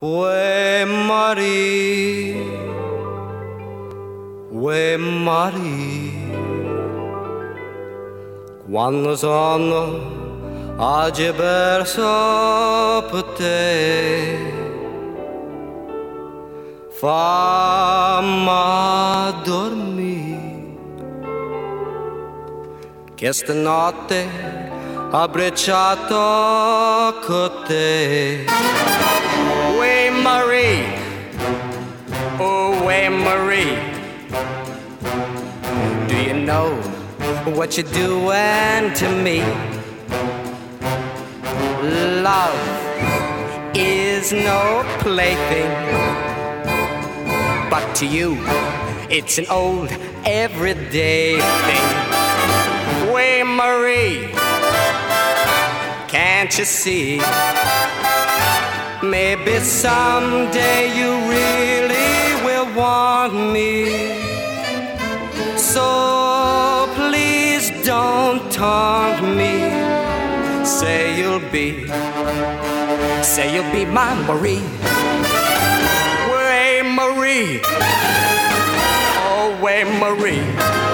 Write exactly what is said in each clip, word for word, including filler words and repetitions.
Uè Marie, uè Marie, quando sono oggi perso per te, fammi dormire, che stanotte ho brecciato con te. Uè Marie, oh uè Marie, do you know what you're doing to me? Love is no plaything, but to you it's an old everyday thing. Uè Marie, can't you see? Maybe someday you really will want me. So please don't taunt me. Say you'll be, say you'll be my Marie. Uè Marie, oh uè Marie.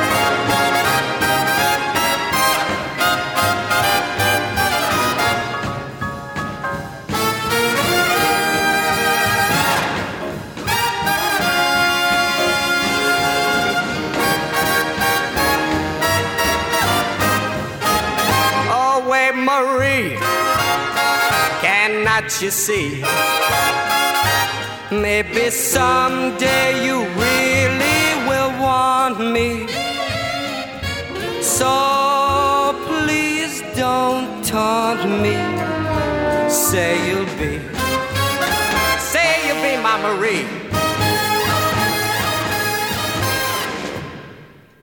Marie, cannot you see? Maybe someday you really will want me. So please don't taunt me. Say you'll be, say you'll be my Marie.